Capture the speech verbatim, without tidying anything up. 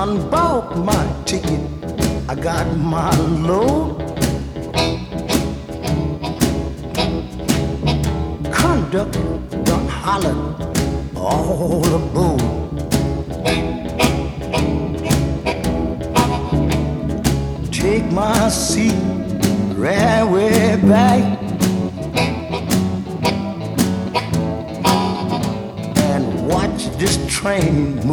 done bought my ticket. I got my load. Conductor done hollered all aboard. Take my seat right way back and watch this train move.